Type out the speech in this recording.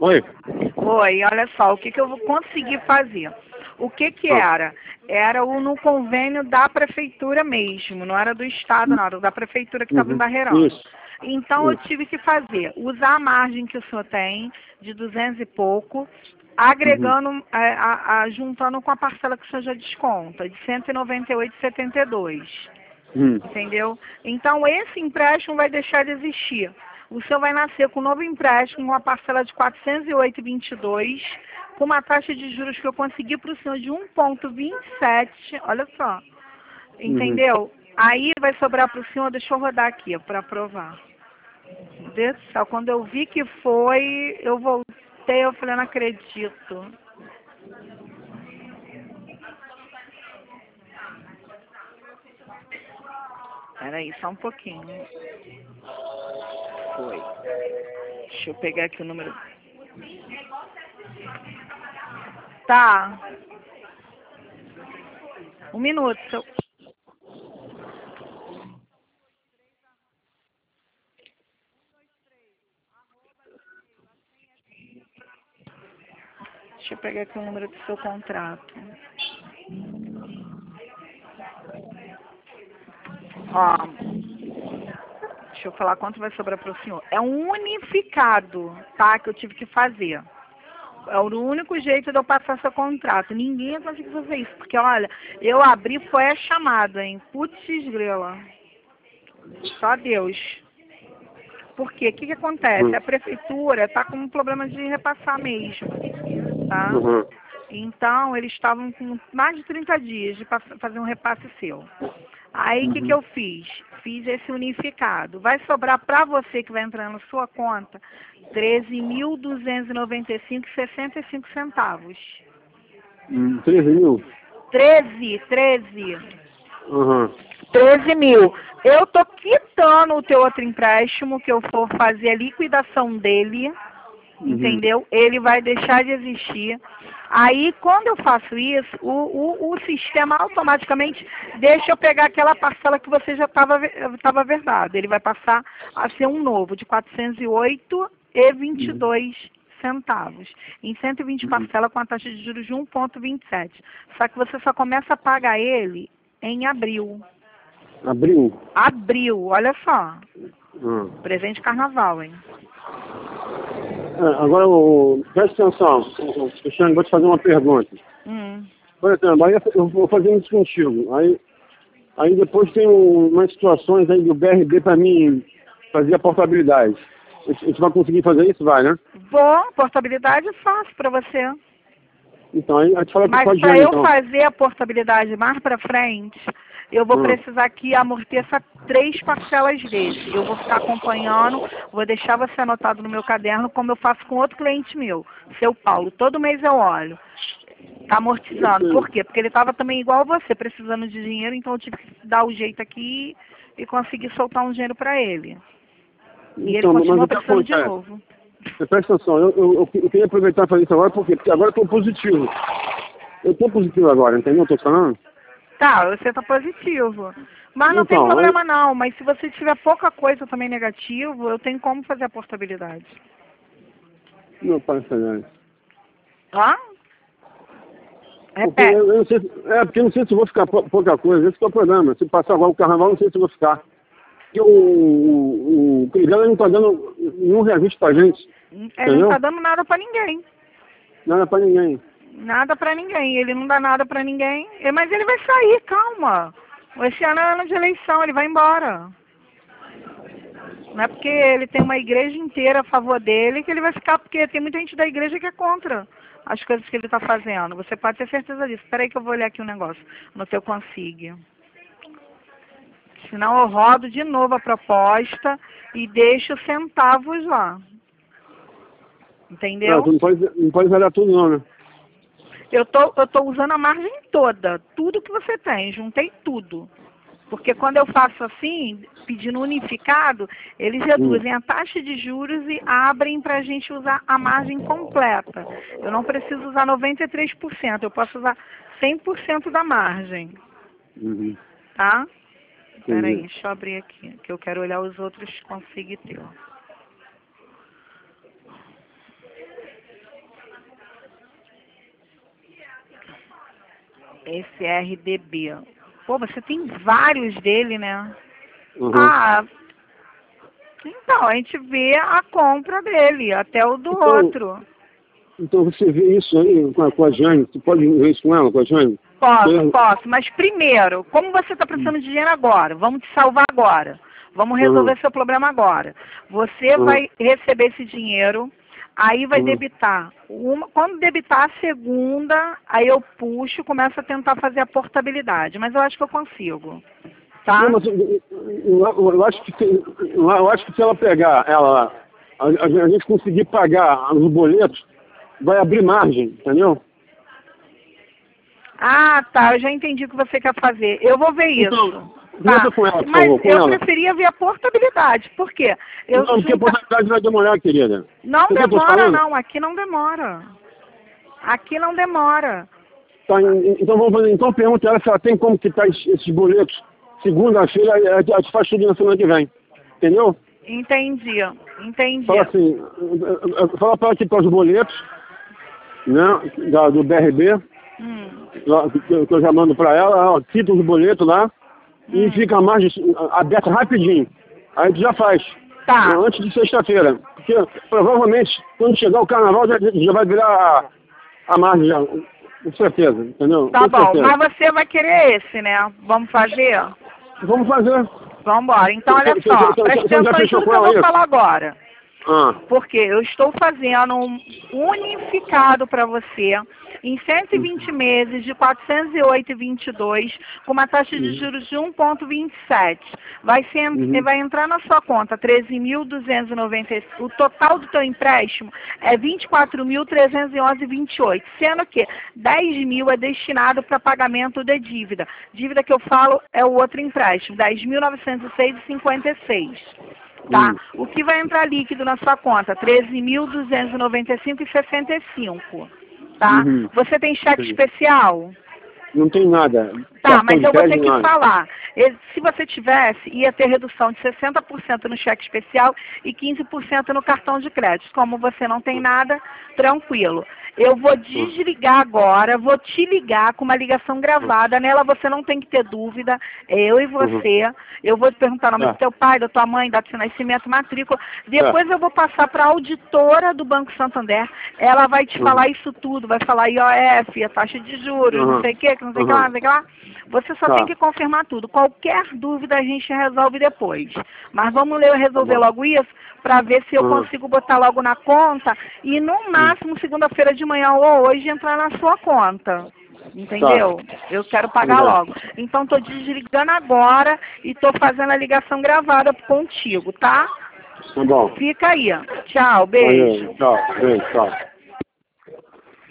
Oi. Oi, olha só, o que eu vou conseguir fazer? O que era? Era no convênio da prefeitura mesmo, não era do estado, não, era da prefeitura que estava em Barreirão. Isso. Então eu tive que fazer, usar a margem que o senhor tem, de 200 e pouco, agregando, juntando com a parcela que o senhor já desconta, de 198,72. Entendeu? Então esse empréstimo vai deixar de existir. O senhor vai nascer com um novo empréstimo, uma parcela de 408,22, com uma taxa de juros que eu consegui para o senhor de 1,27, olha só. Entendeu? Aí vai sobrar para o senhor, deixa eu rodar aqui para aprovar. Meu Deus do céu, quando eu vi que foi, eu voltei, eu falei, não acredito. Peraí, só um pouquinho. Foi. Deixa eu pegar aqui o número. Tá. Um minuto. Deixa eu pegar aqui o número do seu contrato. Ó. Deixa eu falar quanto vai sobrar para o senhor. É um unificado, tá? Que eu tive que fazer. É o único jeito de eu passar seu contrato. Ninguém conseguiu fazer isso. Porque, olha, eu abri, foi a chamada, hein? Putz, grila. Só Deus. Por quê? O que acontece? A prefeitura está com um problema de repassar mesmo, tá? Então, eles estavam com mais de 30 dias de fazer um repasse seu. Aí, o que eu fiz? Fiz esse unificado. Vai sobrar para você que vai entrar na sua conta R$ 13.295,65 centavos. 13 mil? 13. 13 mil. Eu tô quitando o teu outro empréstimo, que eu for fazer a liquidação dele, entendeu? Ele vai deixar de existir. Aí, quando eu faço isso, o sistema automaticamente deixa eu pegar aquela parcela que você já estava verdade. Ele vai passar a ser um novo, de 408,22 centavos. Em 120 parcela com a taxa de juros de 1,27. Só que você só começa a pagar ele em abril. Abril? Abril, olha só. Presente de carnaval, hein? Agora, presta atenção, Cristiano, vou te fazer uma pergunta. Por exemplo, aí eu vou fazer isso contigo. Aí depois tem umas situações aí do BRB para mim fazer a portabilidade. A gente vai conseguir fazer isso? Vai, né? Bom, portabilidade é fácil para você. Então, aí a gente fala que Mas pode para ir, eu então. fazer a portabilidade mais para frente, eu vou precisar aqui amortecer 3 parcelas desse. Eu vou ficar acompanhando, vou deixar você anotado no meu caderno, como eu faço com outro cliente meu, seu Paulo. Todo mês eu olho. Tá amortizando. Por quê? Porque ele estava também igual você, precisando de dinheiro, então eu tive que dar o jeito aqui e conseguir soltar um dinheiro para ele. E ele continua precisando de novo. Presta atenção, eu queria aproveitar e fazer isso agora, por quê? Porque agora eu estou positivo. Eu estou positivo agora, entendeu? Estou falando? Tá, você está positivo. Mas não tem problema não, mas se você tiver pouca coisa também negativo, eu tenho como fazer a portabilidade. Não, parece não. Ó? Porque eu não sei, porque eu não sei se eu vou ficar pouca coisa, esse que é o problema. Se passar agora o carnaval, não sei se eu vou ficar. Porque o Crivella não está dando nenhum reajuste pra gente. Ele não está dando nada para ninguém. Nada pra ninguém. Nada para ninguém. Ele não dá nada para ninguém. Mas ele vai sair, calma. Esse ano é ano de eleição, ele vai embora. Não é porque ele tem uma igreja inteira a favor dele que ele vai ficar, porque tem muita gente da igreja que é contra as coisas que ele está fazendo. Você pode ter certeza disso. Espera aí que eu vou olhar aqui um negócio no teu consigue. Senão eu rodo de novo a proposta e deixo centavos lá. Entendeu? Não pode olhar tudo não, né? Eu tô usando a margem toda. Tudo que você tem. Juntei tudo. Porque quando eu faço assim, pedindo unificado, eles reduzem a taxa de juros e abrem para a gente usar a margem completa. Eu não preciso usar 93%, eu posso usar 100% da margem. Tá? Espera aí, deixa eu abrir aqui, que eu quero olhar os outros consigo ter. Esse RDB. Pô, você tem vários dele, né? Uhum. Ah, então, a gente vê a compra dele, até o do outro. Então você vê isso aí com a Jane, você pode ver isso com ela, com a Jane? Posso, mas primeiro, como você está precisando de dinheiro agora, vamos te salvar agora, vamos resolver seu problema agora. Você vai receber esse dinheiro, aí vai debitar. Quando debitar a segunda, aí eu puxo, começo a tentar fazer a portabilidade, mas eu acho que eu consigo. Tá? Não, mas eu acho que se ela pegar, a gente conseguir pagar os boletos, vai abrir margem, entendeu? Ah, tá, eu já entendi o que você quer fazer. Eu vou ver isso. Então, tá. com ela, por Mas favor, com eu ela. preferia ver a portabilidade. Por quê? Não, porque a portabilidade vai demorar, querida. Não Você demora, não. Aqui não demora. Aqui não demora. Tá, então vamos fazer. Então pergunta ela se ela tem como quitar esses boletos. Segunda-feira a gente faz tudo na semana que vem. Entendeu? Entendi. Fala assim, fala para ela quitar os boletos, né? Do BRB. Que eu já mando para ela, quita os boletos lá e fica a margem aberta rapidinho. Aí a gente já faz. Tá. Antes de sexta-feira. Porque provavelmente quando chegar o carnaval já vai virar a margem já. Com certeza, entendeu? Tá bom, mas você vai querer esse, né? Vamos fazer? Vamos fazer. Vamos embora. Então, olha só, presta atenção em tudo que eu vou falar agora. Porque eu estou fazendo um unificado para você em 120 meses de 408,22 com uma taxa de juros de 1,27. Vai entrar na sua conta 13.290. O total do teu empréstimo é 24.311,28, sendo que 10 mil é destinado para pagamento de dívida. Dívida que eu falo é o outro empréstimo, 10.906,56. Tá? O que vai entrar líquido na sua conta? 13.295,65. Tá? Você tem cheque especial? Não tem nada. Tá, mas eu vou ter que falar. Se você tivesse, ia ter redução de 60% no cheque especial e 15% no cartão de crédito. Como você não tem nada, tranquilo. Eu vou desligar agora, vou te ligar com uma ligação gravada. Nela você não tem que ter dúvida, eu e você. Eu vou te perguntar o nome do teu pai, da tua mãe, data de nascimento, matrícula. Depois eu vou passar para a auditora do Banco Santander. Ela vai te falar isso tudo, vai falar IOF, a taxa de juros, não sei o que, não sei o que lá, não sei o que lá. Você só tem que confirmar tudo. Qualquer dúvida a gente resolve depois. Mas vamos resolver logo isso para ver se eu consigo botar logo na conta e no máximo segunda-feira de manhã ou hoje entrar na sua conta. Entendeu? Eu quero pagar logo. Então estou desligando agora e estou fazendo a ligação gravada contigo, tá? Tá bom. Fica aí. Tchau, beijo. Tchau, beijo, tchau.